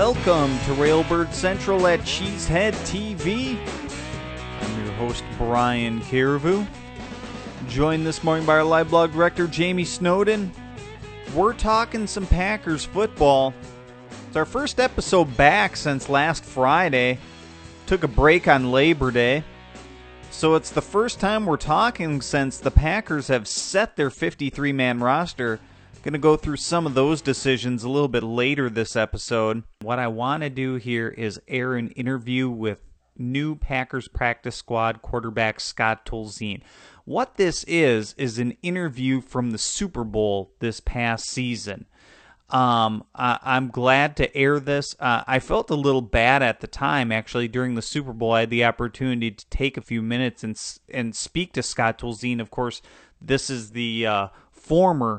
Welcome to Railbird Central at Cheesehead TV. I'm your host, Brian Carrevu. Joined this morning by our live blog director, Jamie Snowden. We're talking some Packers football. It's our first episode back since last Friday. Took a break on Labor Day. So it's the first time we're talking since the Packers have set their 53-man roster. Going to go through some of those decisions a little bit later this episode. What I want to do here is air an interview with new Packers practice squad quarterback Scott Tolzien. What this is an interview from the Super Bowl this past season. I'm glad to air this. I felt a little bad at the time, actually, during the Super Bowl. I had the opportunity to take a few minutes and speak to Scott Tolzien. Of course, this is the former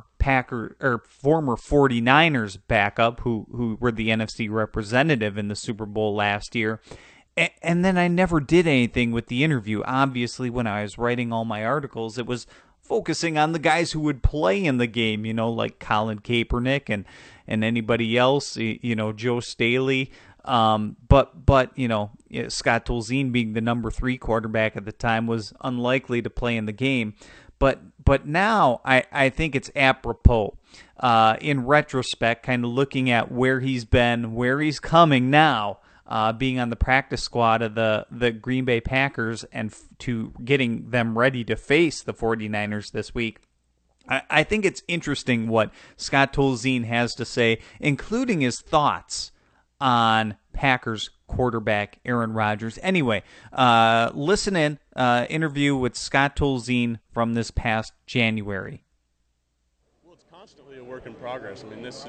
49ers backup who were the NFC representative in the Super Bowl last year. And then I never did anything with the interview. Obviously, when I was writing all my articles, it was focusing on the guys who would play in the game, like Colin Kaepernick and anybody else, Joe Staley. But Scott Tolzien being the number 3 quarterback at the time was unlikely to play in the game. But now I think it's apropos, in retrospect, kind of looking at where he's been, where he's coming now, being on the practice squad of the Green Bay Packers and to getting them ready to face the 49ers this week. I think it's interesting what Scott Tolzien has to say, including his thoughts on Packers quarterback Aaron Rodgers. Anyway, listen in, interview with Scott Tolzien from this past January. Well, it's constantly a work in progress. I mean, this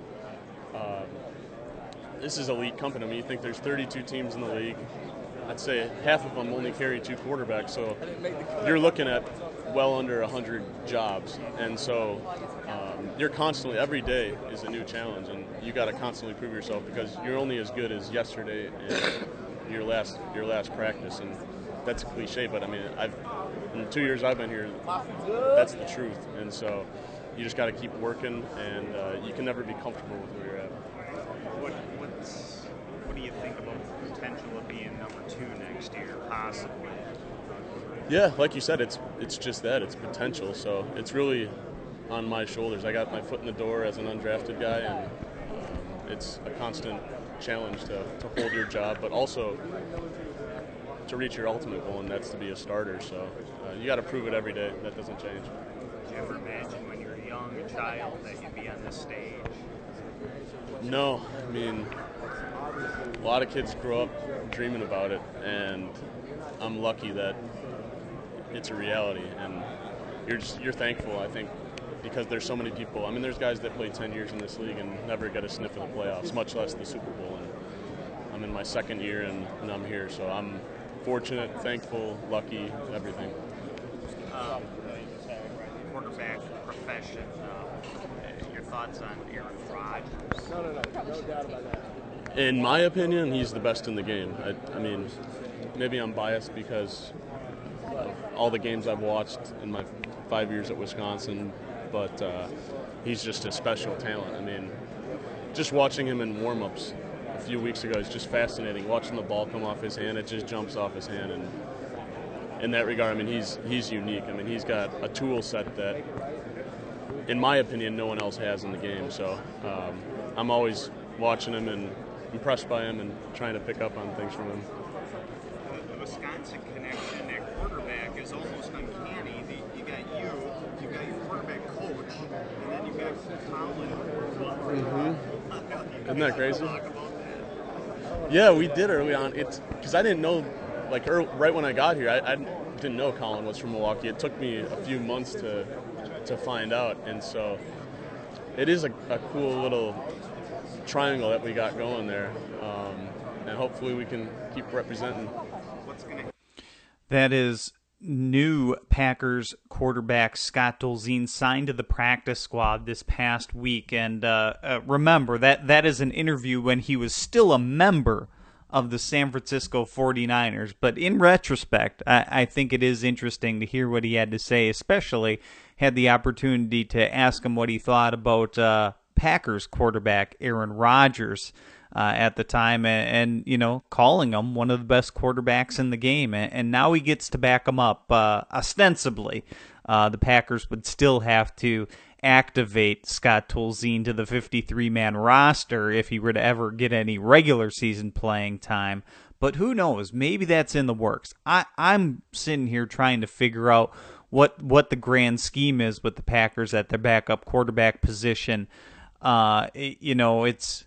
is elite company. I mean, you think there's 32 teams in the league. I'd say half of them only carry 2 quarterbacks, so you're looking at well under 100 jobs. And so you're constantly, every day is a new challenge, and you got to constantly prove yourself because you're only as good as yesterday and your last practice. And that's a cliche, but I mean, in the 2 years I've been here, that's the truth. And so you just got to keep working, and you can never be comfortable with where you're at. What do you think about the potential of being number 2 next year, possibly? Yeah, like you said, it's just that. It's potential. So it's really on my shoulders. I got my foot in the door as an undrafted guy, and it's a constant challenge to hold your job, but also to reach your ultimate goal, and that's to be a starter. So you got to prove it every day. That doesn't change. Did you ever imagine when you were young, a child, that you'd be on this stage? No, I mean, a lot of kids grow up dreaming about it, and I'm lucky that it's a reality, and you're thankful, I think, because there's so many people. I mean, there's guys that play 10 years in this league and never get a sniff of the playoffs, much less the Super Bowl, and I'm in my 2nd year, and I'm here, so I'm fortunate, thankful, lucky, everything. Quarterback profession, your thoughts on Aaron Rodgers? No doubt about that. In my opinion, he's the best in the game. I mean, maybe I'm biased because of all the games I've watched in my 5 years at Wisconsin, but he's just a special talent. I mean, just watching him in warm-ups a few weeks ago is just fascinating. Watching the ball come off his hand, it just jumps off his hand, and in that regard, I mean, he's unique. I mean, he's got a tool set that, in my opinion, no one else has in the game. So I'm always watching him and impressed by him and trying to pick up on things from him. The Wisconsin connection at quarterback is almost uncanny. You got your quarterback coach, and then you got Colin. Mm-hmm. Isn't that crazy? Yeah, we did early on. It's because I didn't know, right when I got here, I didn't know Colin was from Milwaukee. It took me a few months to find out, and so it is a cool little triangle that we got going there, and hopefully we can keep representing. That is new Packers quarterback Scott Tolzien signed to the practice squad this past week, and remember that is an interview when he was still a member of the San Francisco 49ers. But in retrospect, I think it is interesting to hear what he had to say, especially had the opportunity to ask him what he thought about Packers quarterback Aaron Rodgers. at the time, and calling him one of the best quarterbacks in the game, and now he gets to back him up. Ostensibly, the Packers would still have to activate Scott Tolzien to the 53-man roster if he were to ever get any regular season playing time. But who knows? Maybe that's in the works. I'm sitting here trying to figure out what the grand scheme is with the Packers at their backup quarterback position. It's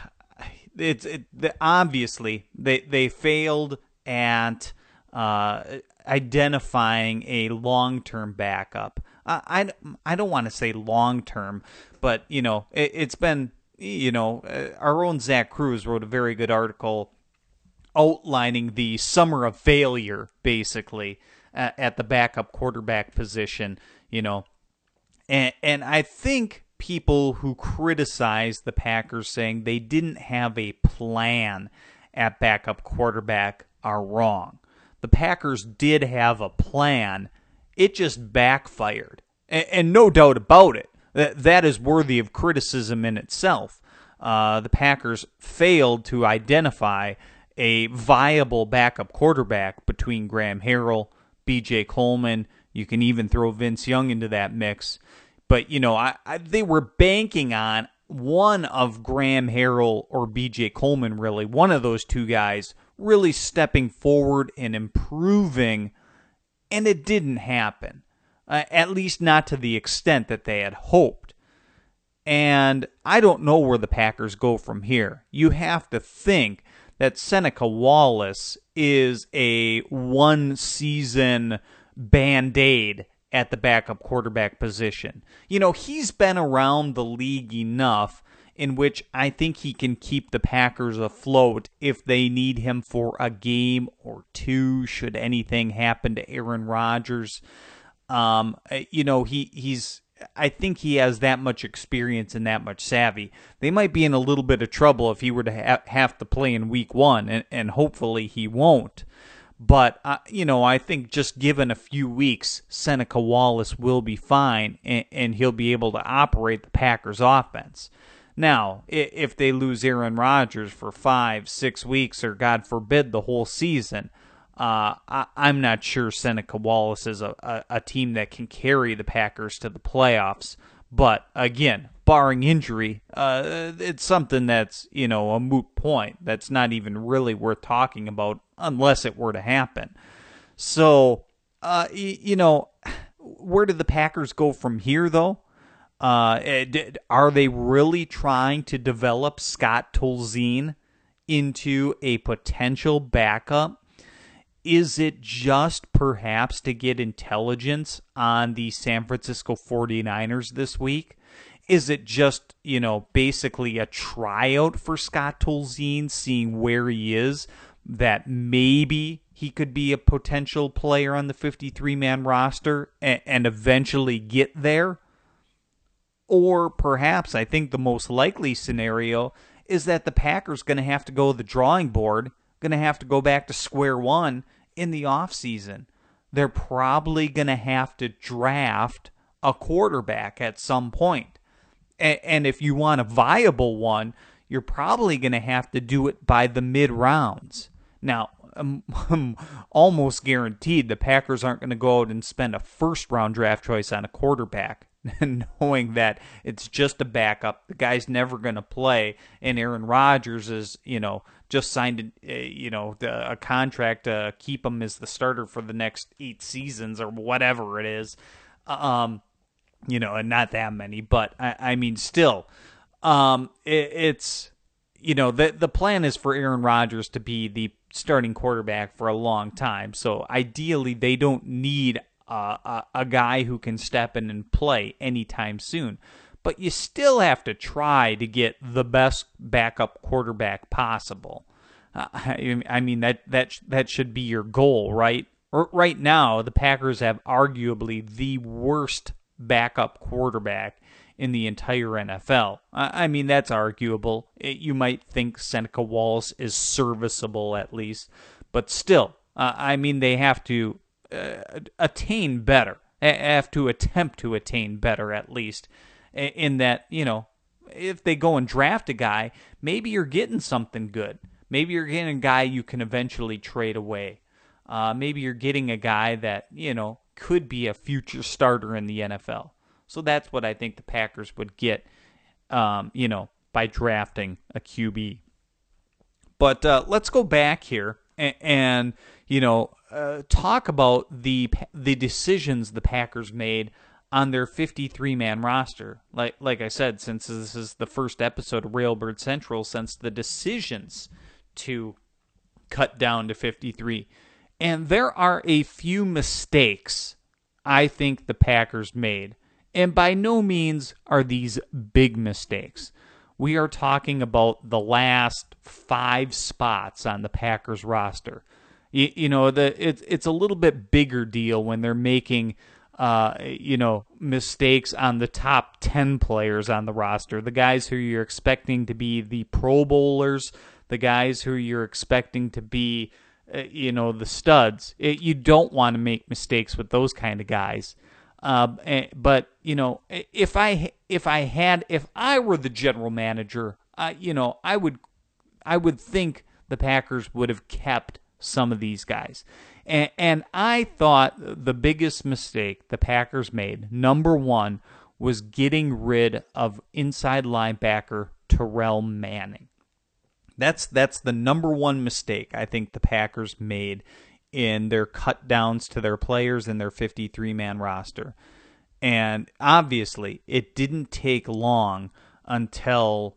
obviously they failed at identifying a long-term backup. I don't want to say long-term, but it's been our own Zach Cruz wrote a very good article outlining the summer of failure, basically, at the backup quarterback position, and I think people who criticize the Packers saying they didn't have a plan at backup quarterback are wrong. The Packers did have a plan. It just backfired, and no doubt about it. That is worthy of criticism in itself. The Packers failed to identify a viable backup quarterback between Graham Harrell, B.J. Coleman. You can even throw Vince Young into that mix. But, they were banking on one of Graham Harrell or B.J. Coleman, really, one of those two guys, really stepping forward and improving, and it didn't happen, at least not to the extent that they had hoped. And I don't know where the Packers go from here. You have to think that Seneca Wallace is a one-season Band-Aid at the backup quarterback position. He's been around the league enough in which I think he can keep the Packers afloat if they need him for a game or two, should anything happen to Aaron Rodgers. I think he has that much experience and that much savvy. They might be in a little bit of trouble if he were to have to play in week one, and hopefully he won't. But, I think just given a few weeks, Seneca Wallace will be fine, and he'll be able to operate the Packers' offense. Now, if they lose Aaron Rodgers for 5-6 weeks, or God forbid the whole season, I'm not sure Seneca Wallace is a team that can carry the Packers to the playoffs. But again, barring injury, it's something that's, a moot point. That's not even really worth talking about unless it were to happen. So, where do the Packers go from here, though? Are they really trying to develop Scott Tolzien into a potential backup? Is it just perhaps to get intelligence on the San Francisco 49ers this week? Is it just, basically a tryout for Scott Tolzien, seeing where he is, that maybe he could be a potential player on the 53-man roster and eventually get there? Or perhaps, I think the most likely scenario is that the Packers going to have to go to the drawing board, going to have to go back to square one in the offseason. They're probably going to have to draft a quarterback at some point. And if you want a viable one, you're probably going to have to do it by the mid-rounds. Now, I'm almost guaranteed the Packers aren't going to go out and spend a first-round draft choice on a quarterback, knowing that it's just a backup. The guy's never going to play, and Aaron Rodgers is, just signed, a contract to keep him as the starter for the next 8 seasons or whatever it is. And not that many, but I mean, still, it's, the plan is for Aaron Rodgers to be the starting quarterback for a long time. So ideally, they don't need a guy who can step in and play anytime soon. But you still have to try to get the best backup quarterback possible. I mean, that should be your goal, right? Right now, the Packers have arguably the worst backup quarterback in the entire NFL. I mean, that's arguable. You might think Seneca Wallace is serviceable at least, but still, I mean, they have to attain better, have to attempt to attain better at least, in that, if they go and draft a guy, maybe you're getting something good. Maybe you're getting a guy you can eventually trade away. Maybe you're getting a guy that, could be a future starter in the NFL. So that's what I think the Packers would get, by drafting a QB. But let's go back here and talk about the decisions the Packers made on their 53-man roster. Like I said, since this is the first episode of Railbird Central, since the decisions to cut down to 53. And there are a few mistakes I think the Packers made. And by no means are these big mistakes. We are talking about the last 5 spots on the Packers roster. It's a little bit bigger deal when they're making mistakes on the top 10 players on the roster, the guys who you're expecting to be the Pro Bowlers, the guys who you're expecting to be, the studs. You don't want to make mistakes with those kind of guys. But if I were the general manager, I would think the Packers would have kept some of these guys. And I thought the biggest mistake the Packers made, number one, was getting rid of inside linebacker Terrell Manning. That's the number one mistake I think the Packers made in their cut downs to their players in their 53-man roster. And obviously, it didn't take long until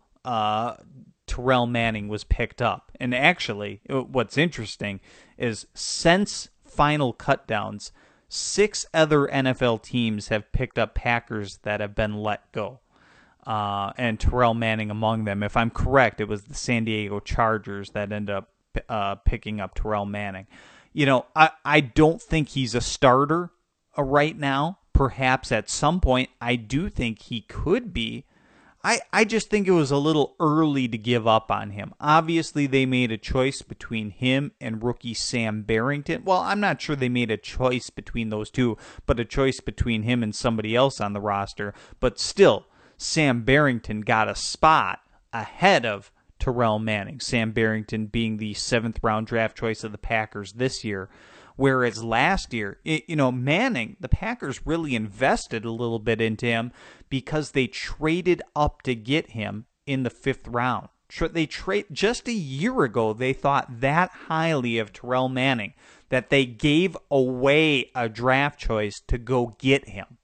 Terrell Manning was picked up. And actually, what's interesting is since final cutdowns, 6 other NFL teams have picked up Packers that have been let go. And Terrell Manning among them. If I'm correct, it was the San Diego Chargers that ended up picking up Terrell Manning. I don't think he's a starter right now. Perhaps at some point, I do think he could be. I just think it was a little early to give up on him. Obviously, they made a choice between him and rookie Sam Barrington. Well, I'm not sure they made a choice between those two, but a choice between him and somebody else on the roster. But still, Sam Barrington got a spot ahead of Terrell Manning. Sam Barrington being the 7th-round draft choice of the Packers this year. Whereas last year, Manning, the Packers really invested a little bit into him because they traded up to get him in the 5th round. Just a year ago, they thought that highly of Terrell Manning that they gave away a draft choice to go get him.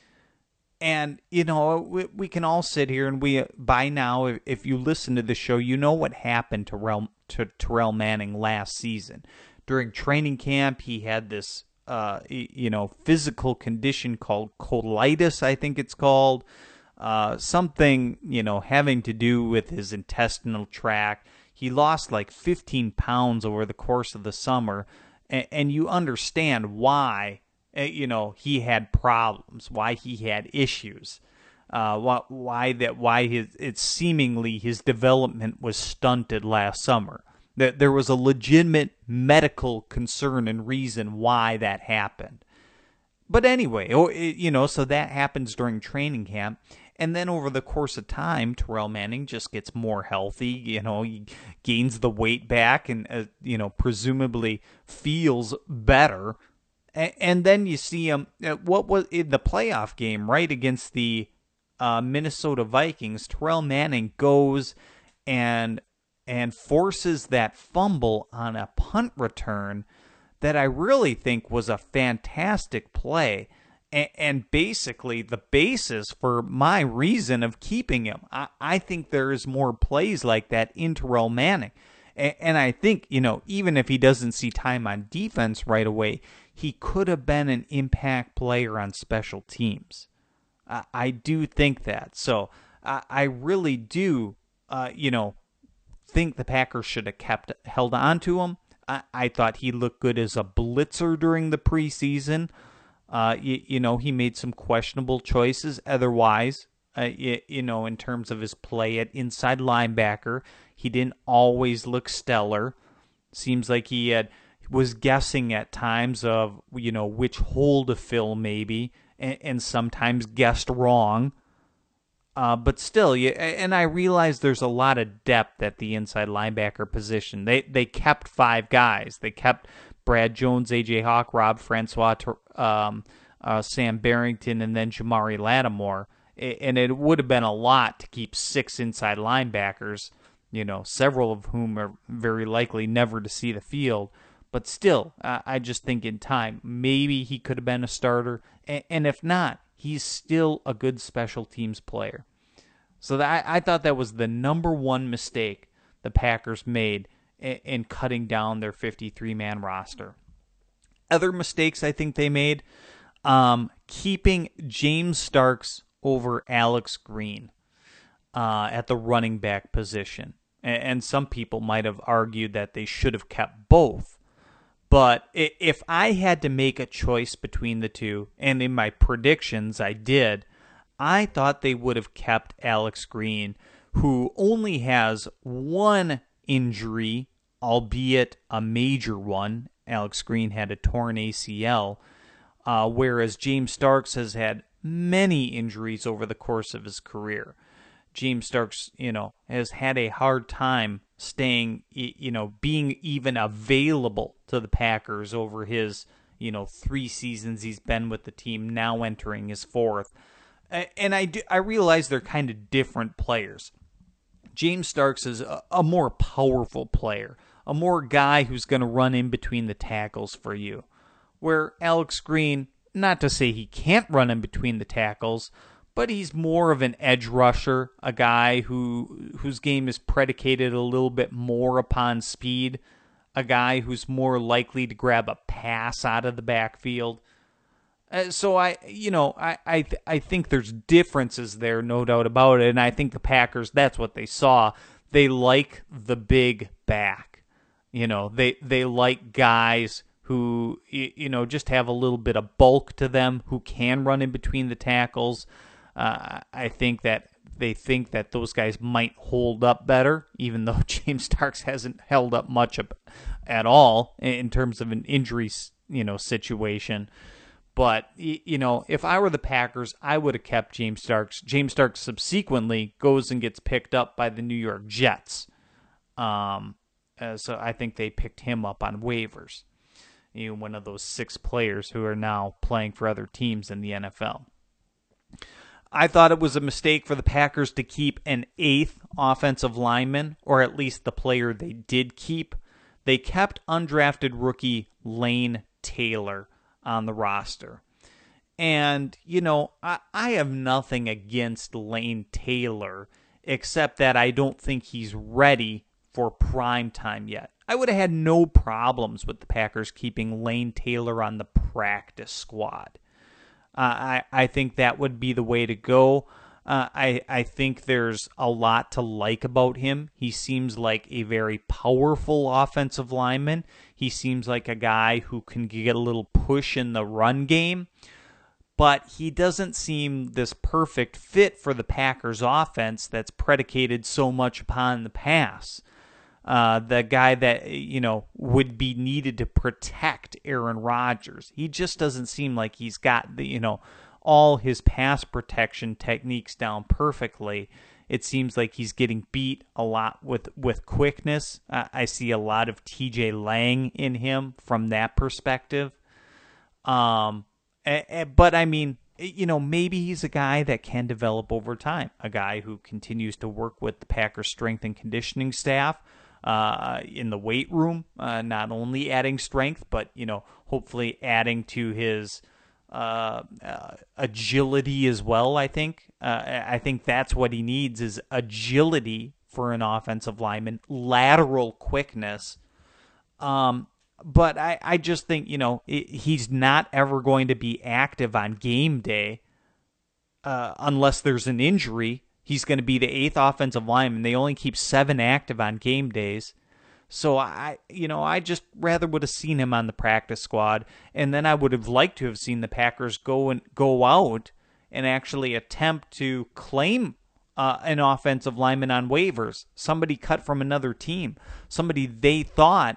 And, we can all sit here and by now, if you listen to the show, you know what happened to Terrell Manning last season. During training camp, he had this, physical condition called colitis, I think it's called. Something, having to do with his intestinal tract. He lost like 15 pounds over the course of the summer. And you understand why, he had problems, why he had issues. Why his development was stunted last summer. That there was a legitimate medical concern and reason why that happened. But anyway, so that happens during training camp. And then over the course of time, Terrell Manning just gets more healthy. He gains the weight back and, presumably feels better. And then you see him, what was in the playoff game, right, against the Minnesota Vikings, Terrell Manning goes and forces that fumble on a punt return that I really think was a fantastic play and basically the basis for my reason of keeping him. I think there is more plays like that in Terrell Manning. And I think, even if he doesn't see time on defense right away, he could have been an impact player on special teams. I do think that. So I really do, think the Packers should have held on to him. I thought he looked good as a blitzer during the preseason. He made some questionable choices otherwise, in terms of his play at inside linebacker. He didn't always look stellar. Seems like he was guessing at times of, which hole to fill maybe, and sometimes guessed wrong. But still, and I realize there's a lot of depth at the inside linebacker position. They kept 5 guys. They kept Brad Jones, A.J. Hawk, Rob Francois, Sam Barrington, and then Jamari Lattimore. And it would have been a lot to keep 6 inside linebackers, several of whom are very likely never to see the field. But still, I just think in time, maybe he could have been a starter. And if not, he's still a good special teams player. So I thought that was the number one mistake the Packers made in cutting down their 53-man roster. Other mistakes I think they made, keeping James Starks over Alex Green at the running back position. And some people might have argued that they should have kept both. But if I had to make a choice between the two, and in my predictions I did, I thought they would have kept Alex Green, who only has one injury, albeit a major one. Alex Green had a torn ACL, whereas James Starks has had many injuries over the course of his career. James Starks, has had a hard time staying, being even available to the Packers over his, 3 seasons he's been with the team, now entering his 4th. And I realize they're kind of different players. James Starks is a more powerful player, a more guy who's going to run in between the tackles for you. Where Alex Green, not to say he can't run in between the tackles, but he's more of an edge rusher, a guy whose game is predicated a little bit more upon speed, a guy who's more likely to grab a pass out of the backfield. So I think there's differences there, no doubt about it, and I think the Packers, that's what they saw. They like the big back. They like guys who, just have a little bit of bulk to them, who can run in between the tackles. I think that they think that those guys might hold up better, even though James Starks hasn't held up much at all in terms of an injury, situation. But, if I were the Packers, I would have kept James Starks. James Starks subsequently goes and gets picked up by the New York Jets. So I think they picked him up on waivers. One of those 6 players who are now playing for other teams in the NFL. I thought it was a mistake for the Packers to keep an 8th offensive lineman, or at least the player they did keep. They kept undrafted rookie Lane Taylor on the roster. And, I have nothing against Lane Taylor, except that I don't think he's ready for prime time yet. I would have had no problems with the Packers keeping Lane Taylor on the practice squad. I think that would be the way to go. I think there's a lot to like about him. He seems like a very powerful offensive lineman. He seems like a guy who can get a little push in the run game. But he doesn't seem this perfect fit for the Packers offense that's predicated so much upon the pass. The guy that, would be needed to protect Aaron Rodgers. He just doesn't seem like he's got the, all his pass protection techniques down perfectly. It seems like he's getting beat a lot with quickness. I see a lot of TJ Lang in him from that perspective. But I mean, maybe he's a guy that can develop over time. A guy who continues to work with the Packers strength and conditioning staff. In the weight room, not only adding strength, but, hopefully adding to his agility as well, I think. I think that's what he needs is agility for an offensive lineman, lateral quickness. But I just think, he's not ever going to be active on game day unless there's an injury. He's going to be the 8th offensive lineman. They only keep 7 active on game days. So I just rather would have seen him on the practice squad, and then I would have liked to have seen the Packers go out and actually attempt to claim an offensive lineman on waivers, somebody cut from another team, somebody they thought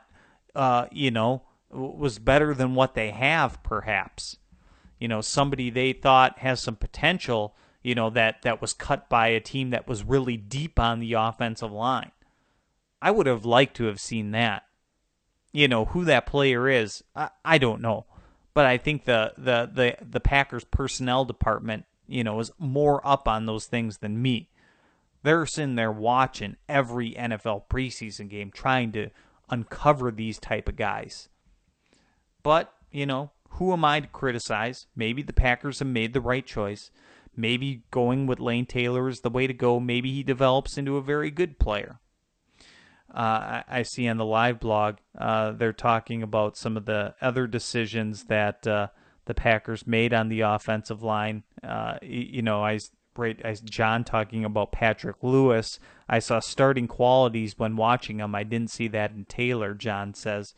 was better than what they have, perhaps. Somebody they thought has some potential. that was cut by a team that was really deep on the offensive line. I would have liked to have seen that. Who that player is, I don't know. But I think the Packers personnel department, is more up on those things than me. They're sitting there watching every NFL preseason game, trying to uncover these type of guys. But, who am I to criticize? Maybe the Packers have made the right choice. Maybe going with Lane Taylor is the way to go. Maybe he develops into a very good player. I see on the live blog, they're talking about some of the other decisions that the Packers made on the offensive line. John talking about Patrick Lewis. I saw starting qualities when watching him. I didn't see that in Taylor, John says.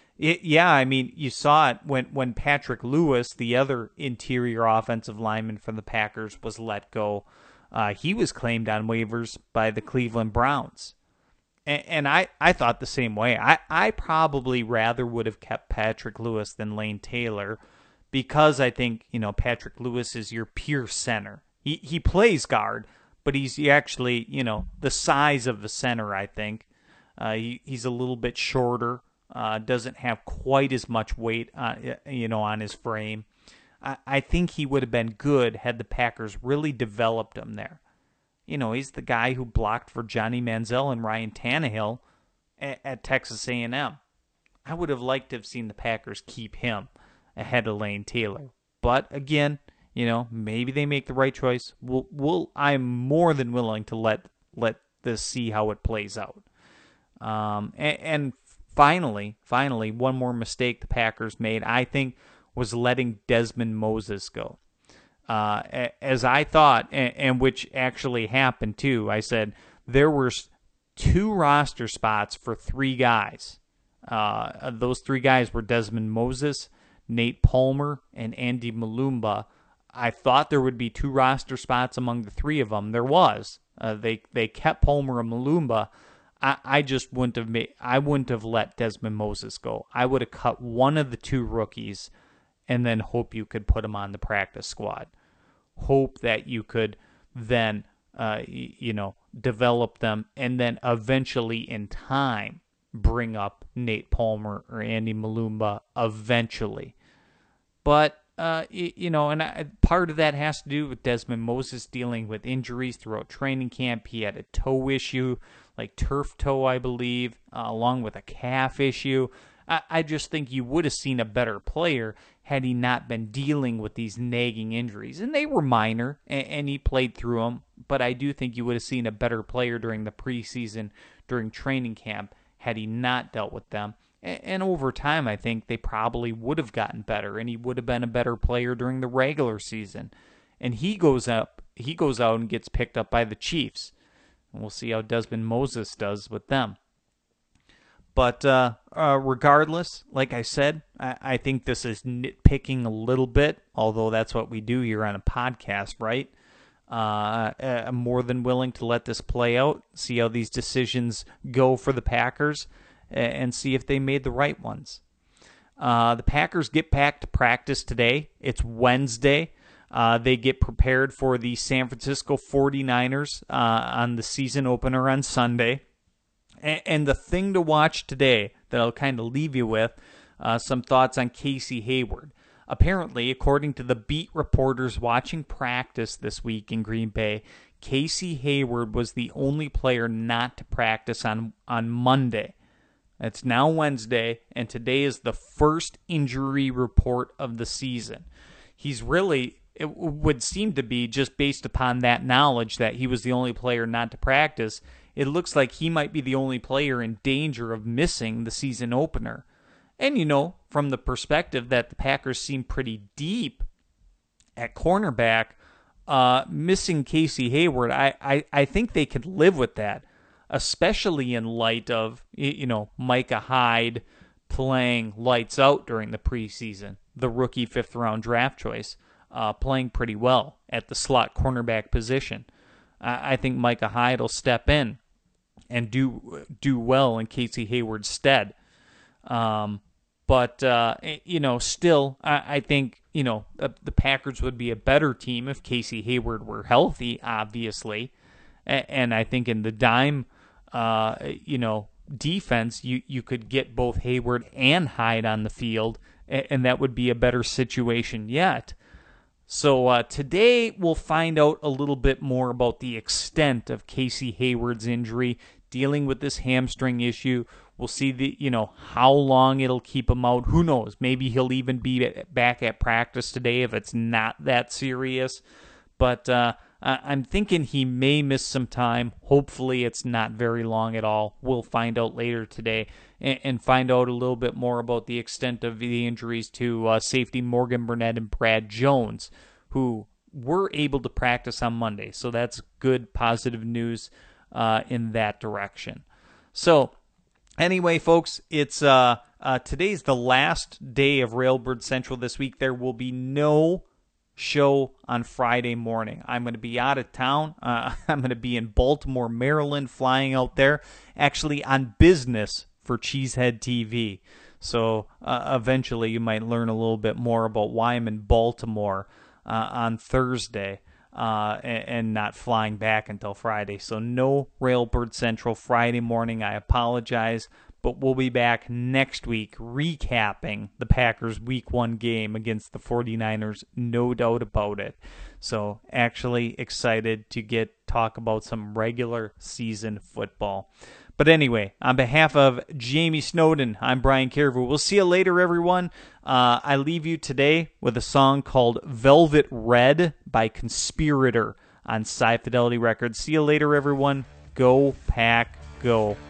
You saw it when Patrick Lewis, the other interior offensive lineman from the Packers, was let go. He was claimed on waivers by the Cleveland Browns. And I thought the same way. I probably rather would have kept Patrick Lewis than Lane Taylor because I think, Patrick Lewis is your pure center. He plays guard, but he's actually, the size of the center, I think. He's a little bit shorter, doesn't have quite as much weight, on his frame. I think he would have been good had the Packers really developed him there. He's the guy who blocked for Johnny Manziel and Ryan Tannehill at Texas A&M. I would have liked to have seen the Packers keep him ahead of Lane Taylor. But again, maybe they make the right choice. I'm more than willing to let this see how it plays out. And finally, one more mistake the Packers made, I think, was letting Desmond Moses go. As I thought, and which actually happened too, I said there were 2 roster spots for 3 guys. Those 3 guys were Desmond Moses, Nate Palmer, and Andy Malumba. I thought there would be 2 roster spots among the 3 of them. There was. They kept Palmer and Malumba. I just wouldn't have let Desmond Moses go. I would have cut one of the 2 rookies and then hope you could put him on the practice squad. Hope that you could then, develop them and then eventually in time bring up Nate Palmer or Andy Malumba eventually. But, part of that has to do with Desmond Moses dealing with injuries throughout training camp. He had a toe issue, like turf toe, I believe, along with a calf issue. I just think you would have seen a better player had he not been dealing with these nagging injuries. And they were minor, and he played through them. But I do think you would have seen a better player during the preseason, during training camp, had he not dealt with them. And over time, I think they probably would have gotten better, and he would have been a better player during the regular season. And he goes out and gets picked up by the Chiefs. And we'll see how Desmond Moses does with them. But regardless, like I said, I think this is nitpicking a little bit, although that's what we do here on a podcast, right? I'm more than willing to let this play out, see how these decisions go for the Packers, and see if they made the right ones. The Packers get back to practice today. It's Wednesday. They get prepared for the San Francisco 49ers on the season opener on Sunday. And the thing to watch today that I'll kind of leave you with, some thoughts on Casey Hayward. Apparently, according to the beat reporters watching practice this week in Green Bay, Casey Hayward was the only player not to practice on Monday. It's now Wednesday, and today is the first injury report of the season. It would seem to be, just based upon that knowledge that he was the only player not to practice, it looks like he might be the only player in danger of missing the season opener. And, from the perspective that the Packers seem pretty deep at cornerback, missing Casey Hayward, I think they could live with that, especially in light of, Micah Hyde playing lights out during the preseason, the rookie 5th-round draft choice, playing pretty well at the slot cornerback position. I think Micah Hyde will step in and do well in Casey Hayward's stead. But, still, I think, the Packers would be a better team if Casey Hayward were healthy, obviously. And I think in the dime, defense, you could get both Hayward and Hyde on the field, and that would be a better situation yet. So today we'll find out a little bit more about the extent of Casey Hayward's injury, dealing with this hamstring issue. We'll see how long it'll keep him out. Who knows? Maybe he'll even be back at practice today if it's not that serious. But I'm thinking he may miss some time. Hopefully it's not very long at all. We'll find out later today and find out a little bit more about the extent of the injuries to safety Morgan Burnett and Brad Jones, who were able to practice on Monday. So that's good, positive news in that direction. So anyway, folks, it's today's the last day of Railbird Central this week. There will be no show on Friday morning. I'm going to be out of town. I'm going to be in Baltimore, Maryland, flying out there, actually on business for Cheesehead TV. So eventually you might learn a little bit more about why I'm in Baltimore on Thursday and not flying back until Friday. So no Railbird Central Friday morning. I apologize. But we'll be back next week recapping the Packers' Week 1 game against the 49ers, no doubt about it. So actually excited to talk about some regular season football. But anyway, on behalf of Jamie Snowden, I'm Brian Carrefour. We'll see you later, everyone. I leave you today with a song called Velvet Red by Conspirator on Sci Fidelity Records. See you later, everyone. Go Pack, go.